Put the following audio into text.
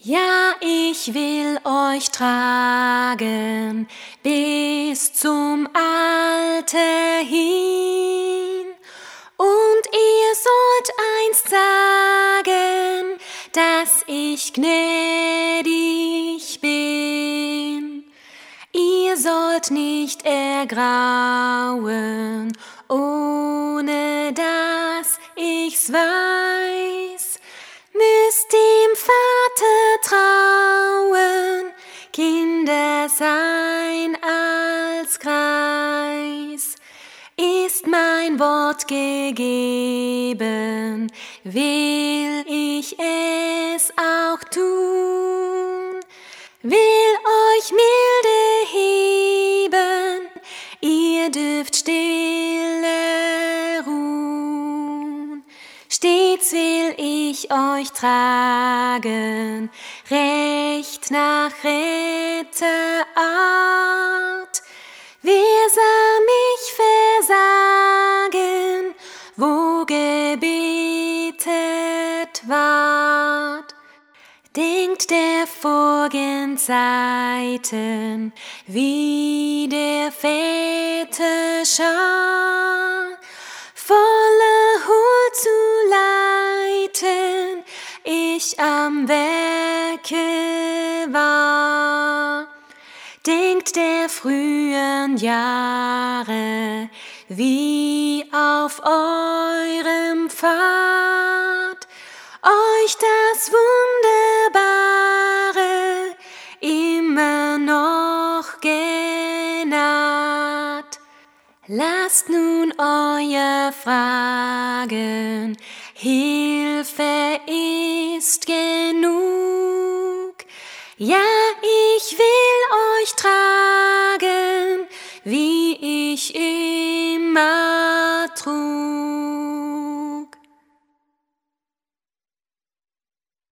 Ja, ich will euch tragen bis zum Alter hin. Und ihr sollt einst sagen, dass ich gnädig bin. Ihr sollt nicht ergrauen, ohne dass ich's weiß. Müsst dem Vater trauen, Kinder sein als Kreis. Ist mein Wort gegeben, will ich es auch tun. Will euch milde heben, ihr dürft stille ruhen. Stets will ich euch tragen, recht nach Retterart. Wer sah mich versagen, wo gebetet ward? Denkt der vorigen Zeiten, wie der Väter Schar, voller Huld zu leiten, ich am Werke war. Denkt der frühen Jahre, wie auf eurem Pfad euch das Wunderbare immer noch genaht. Lasst nun euer Fragen, Hilfe ist genug. Ja, ich will euch tragen, wie ich immer trug.